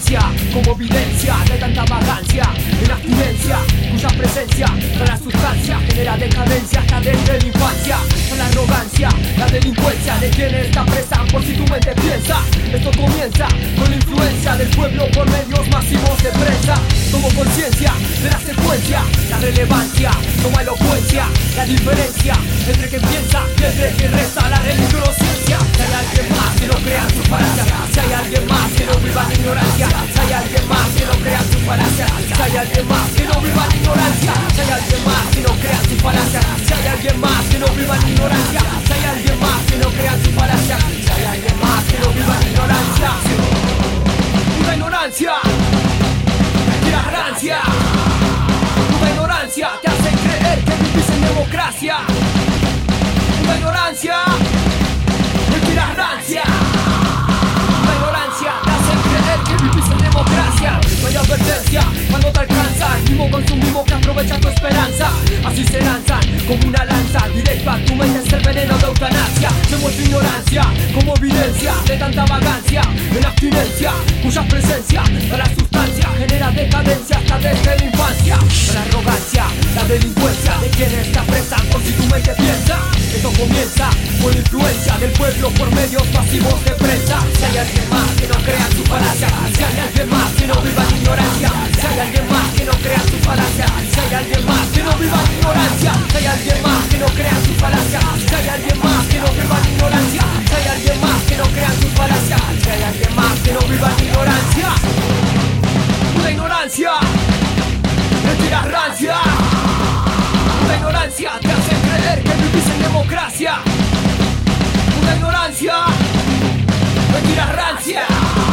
arrogancia como evidencia de tanta vagancia, en abstinencia cuya presencia con la sustancia genera decadencia hasta desde la infancia. Con la arrogancia, la delincuencia de quienes está presa por si tu mente piensa. Esto comienza con la influencia del pueblo por medios masivos de prensa. Tomo conciencia de la secuencia, la relevancia, toma elocuencia, la diferencia entre quien piensa y entre quien reza la religiosidad. Si hay alguien más que no crea en sus falacias, si hay alguien más que no viva en ignorancia, si hay alguien más que no crea en sus falacias, si hay alguien más que no viva en ignorancia, si hay alguien más que no crea en sus falacias, si hay alguien más que no viva en ignorancia, si hay alguien más que no crea en sus falacias, si hay alguien más que no viva en ignorancia. Puta ignorancia, mentira rancia, puta ignorancia te hace creer que vivís en democracia. Puta ignorancia, mentira rancia, puta ignorancia te hace creer que vivís en democracia. No hay advertencia cuando te alcanzan, mismo consumismo que aprovecha tu esperanza. Así se lanzan como una lanza directa a tu mente, es el veneno de eutanasia. Se muestra ignorancia como evidencia de tanta vagancia, en abstinencia cuya presencia a la sustancia genera decadencia hasta desde la infancia. La arrogancia, la delincuencia de quienes te apresan por si tu mente piensa. Esto comienza con la influencia del pueblo por medios masivos de prensa. Si hay alguien más que no crea en su falacia, si hay alguien más que no viva en ignorancia, si hay alguien más que no crea en su falacia, si hay alguien más que no viva en ignorancia, si hay alguien más que no crea en su falacia, si hay alguien más que no viva en ignorancia, si hay alguien más que no crea en su falacia, si hay alguien más que no viva en ignorancia. Puta ignorancia, mentira rancia, puta ignorancia te hace creer que vivís en democracia. Puta ignorancia, mentira rancia.